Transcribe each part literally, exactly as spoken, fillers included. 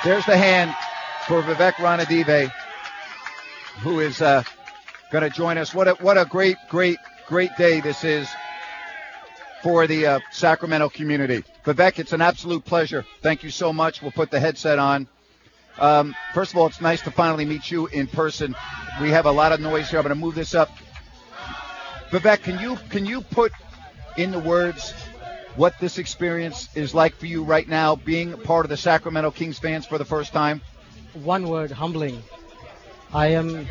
there's the hand for Vivek Ranadive, who is uh, going to join us. What a, what a great, great, great day this is for the uh, Sacramento community. Vivek, it's an absolute pleasure. Thank you so much. We'll put the headset on. Um, first of all, it's nice to finally meet you in person. We have a lot of noise here. I'm going to move this up. Vivek, can you can you put into words what this experience is like for you right now, being part of the Sacramento Kings fans for the first time? One word, humbling. I am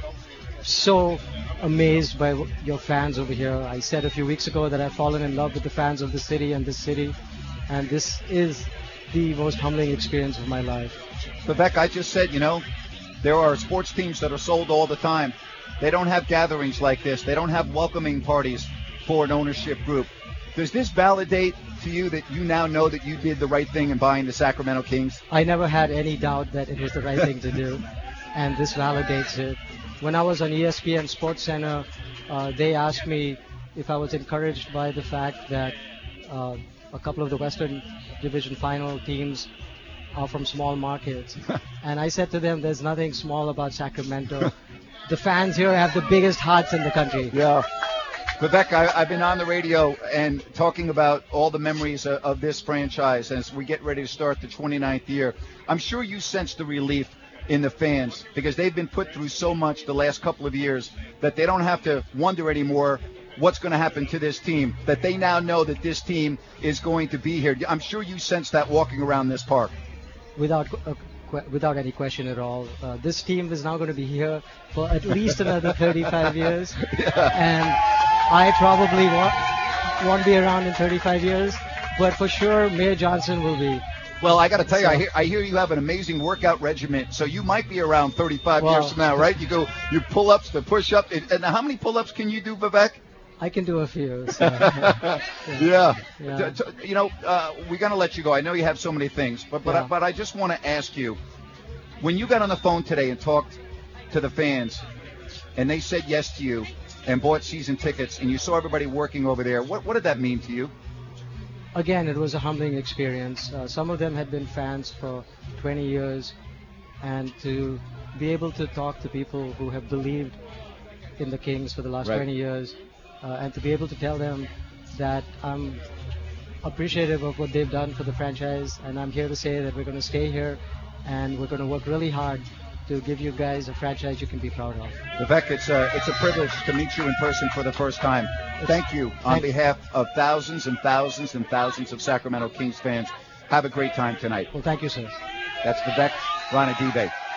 so amazed by your fans over here. I said a few weeks ago that I've fallen in love with the fans of the city and this city, and this is the most humbling experience of my life. Vivek, I just said, you know, there are sports teams that are sold all the time. They don't have gatherings like this. They don't have welcoming parties for an ownership group. Does this validate to you that you now know that you did the right thing in buying the Sacramento Kings? I never had any doubt that it was the right thing to do, and this validates it. When I was on E S P N Sports Center, uh, they asked me if I was encouraged by the fact that uh, a couple of the Western Division final teams are from small markets. And I said to them, there's nothing small about Sacramento. The fans here have the biggest hearts in the country. Yeah. Vivek, I, I've been on the radio and talking about all the memories of, of this franchise as we get ready to start the twenty-ninth year. I'm sure you sense the relief in the fans because they've been put through so much the last couple of years that they don't have to wonder anymore what's going to happen to this team, that they now know that this team is going to be here. I'm sure you sense that walking around this park. Without uh, qu- without any question at all. Uh, this team is now going to be here for at least another thirty-five years. Yeah. And I probably won't, won't be around in thirty-five years, but for sure Mayor Johnson will be. Well, I got to tell you, So- I hear, I hear you have an amazing workout regimen, so you might be around thirty-five Well- years from now, right? You go, you pull-ups, the push-up, and, and how many pull-ups can you do, Vivek? I can do a few. So. Yeah. Yeah. T- t- You know, uh, we're going to let you go. I know you have so many things, but but, I, Yeah. but I just want to ask you, when you got on the phone today and talked to the fans, and they said yes to you and bought season tickets, and you saw everybody working over there, what, what did that mean to you? Again, it was a humbling experience. Uh, some of them had been fans for twenty years, and to be able to talk to people who have believed in the Kings for the last Right. twenty years, uh, and to be able to tell them that I'm appreciative of what they've done for the franchise, and I'm here to say that we're going to stay here, and we're going to work really hard to give you guys a franchise you can be proud of. Vivek, it's a, it's a privilege to meet you in person for the first time. Thank you on Thank- behalf of thousands and thousands and thousands of Sacramento Kings fans. Have a great time tonight. Well, thank you, sir. That's Vivek Ranadive.